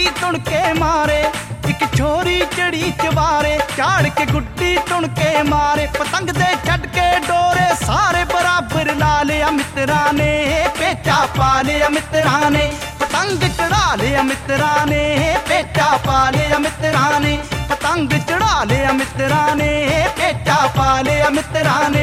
तुण के मारे, एक छोरी चढ़ी चवारे, झाड़ के गुड्डी तुण के मारे। पतंग दे छड़ के डोरे सारे बराबर ला लिया मित्रा ने, पेचा पा लिया मित्रा ने। पतंग चढ़ा लिया मित्रा ने, पेचा पा लिया मित्रा ने। पतंग चढ़ा लिया मित्रा ने, पेचा पा लिया मित्रा ने।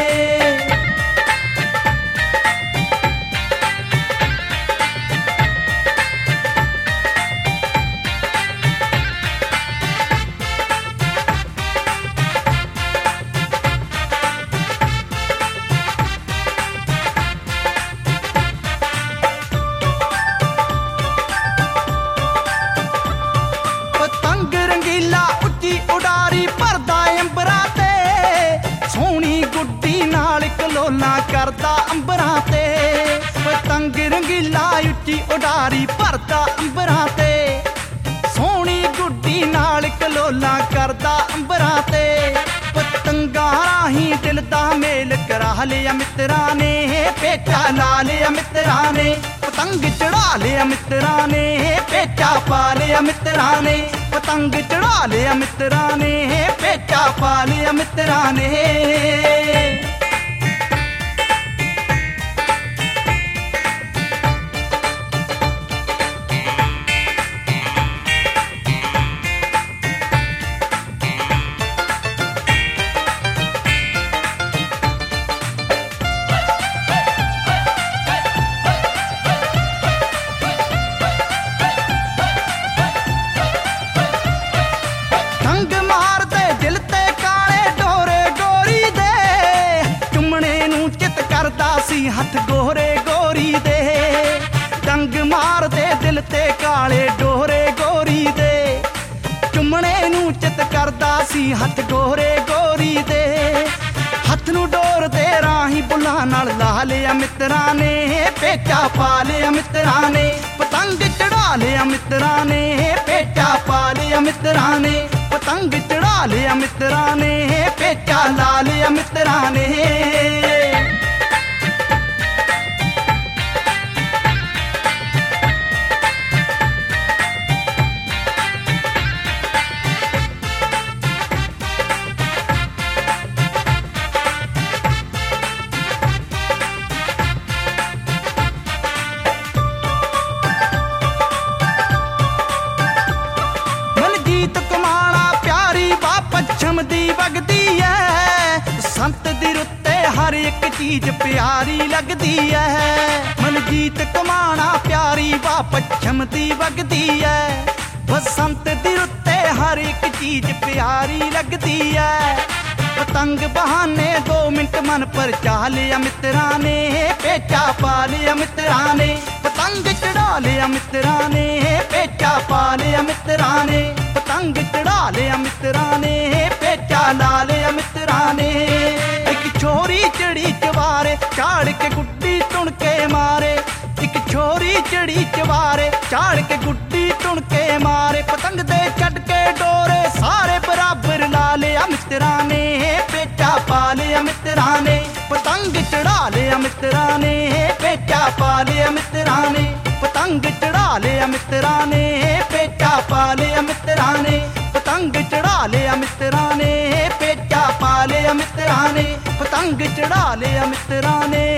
उडारी भरदा अंबरां ते, सोहनी गुड्डी नाल कलोला करदा अंबरां ते। पतंग रंगीला उच्ची उडारी भरदा अंबरां ते, सोहनी गुड्डी नाल कलोला करदा अंबरां ते। पतंगा राही दिल दा मेल करा लिया मित्रा ने, पेचा ला लिया मित्रा ने। पतंग चढ़ा लिया मित्रा ने, पेचा पा लिया मित्रा ने। पतंग चढ़ा लिया मित्रा ने, पेचा पा लिया मित्रा ने। हथ गोरे गोरी दे, डंग मार दे दिल ते काले डोरे गोरी दे। चुमने नू चित करदा सी हथ गोरे गोरी दे, हथ नू डोर दे राही बुला नाल ला लिया मित्रा ने, पेचा पा लिया मित्रा ने। पतंग चढ़ा लिया मित्रा ने, पेचा पा लिया मित्रा ने। पतंग चढ़ा लिया मित्रा ने, पेचा ला लिया मित्रा ने। पच्छम दी वगदी है, संत दी रुत्ते हर एक चीज प्यारी लगदी है। मनजीत कमाना प्यारी वा पच्छम दी वगदी है, बसंत दी रुत्ते हर एक चीज प्यारी लगदी है। पतंग बहाने 2 मिनट मन पर चाह लिया मित्रा ने, पेचा पा लिया मित्रा ने। पतंग चढ़ा लिया मित्रा ने, पेचा पा लिया मित्रा ने। पतंग चढ़ा लिया मित्रा ने, पेचा ला लिया मित्रा ने। एक छोरी चढ़ी चवारे, झाड़ के गुड्डी तुण के मारे। एक छोरी चढ़ी चवारे, झाड़ के गुड्डी तुण के मारे। पतंग दे छड़ के डोरे सारे बराबर ला लिया मित्रा ने, पेचा पा लिया मित्रा ने। पतंग चढ़ा लिया मित्रा ने, पेचा पा लिया मित्रा ने। पतंग चढ़ा लिया मित्रा ने, पेचा पा लिया मित्रा ने। पतंग चढ़ा लिया मित्रा ने, पेचा पा लिया मित्रा ने। पतंग चढ़ा लिया मित्रा ने।